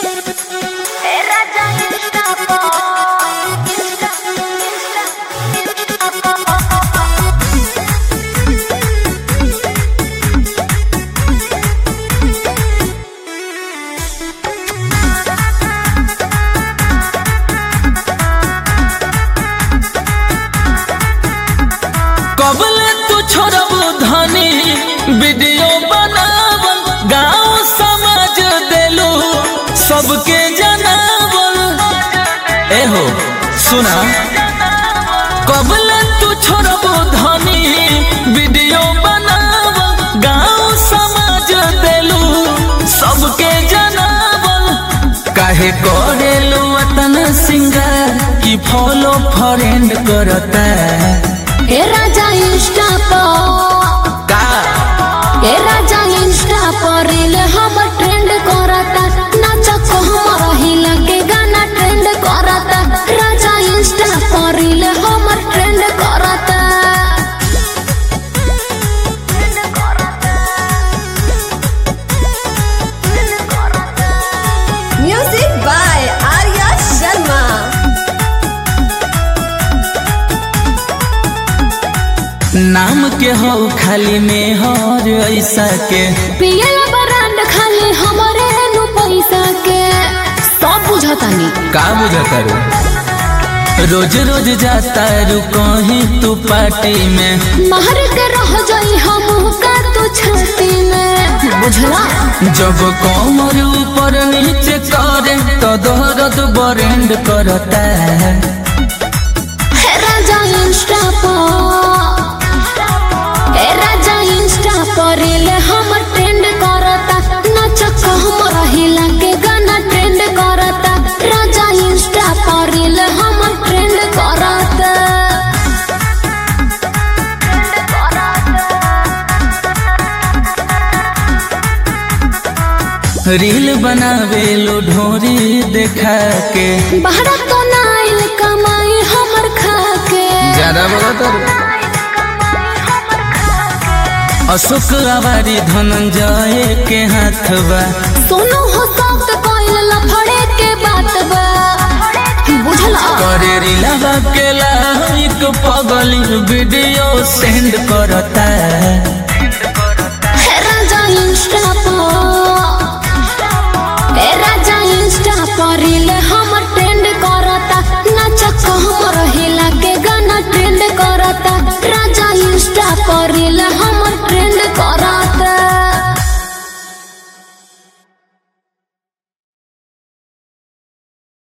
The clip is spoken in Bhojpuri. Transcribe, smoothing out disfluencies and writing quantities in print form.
कबले तू छोड़ब धनी वीडियो बनावल गाँव समाज देलू सबके जनावल। एहो सुना कबले तू छोड़ब धनी वीडियो बनावल गाँव समाज देलू सबके जनावल। काहे करेलू अतन सिंगार की फॉलो फ्रेंड करता ए राजा इंस्टा पर ए राजा इंस्टा पर रील हम ट्रेंड करता नाचक हमर हिला के गाना ट्रेंड करता राजा इंस्टा पर रील हम ट्रेंड करता। Music by Arya Sharma. नाम के हो खाली में हर ऐसा के पियला ब्रांड खाली हमरे नु पैसा के सब बुझतानी का बुझता रू रोज रोज जाता रू कहीं तू पार्टी में महर के रह जाई हम का तू छाती में बुझला। जब कमर ऊपर नीचे करे तो दर्द बरेंड करता है। राजा इंस्टा पर रील हम ट्रेंड करता नाचक हमर हिला के गाना ट्रेंड करता राजा इंस्टा पर रील हम ट्रेंड करता। रील बनावे लो ढोरी देखा के बहरा तो नाइल कमाई हमर खा के ज्यादा बोला अशोक आवारी धनंजय के हाथवा सोनू हो सब कोइल लफड़े के बात बा बुझला। करे रीलवा के लाइक पगली वीडियो सेंड करता है। राजा इंस्टा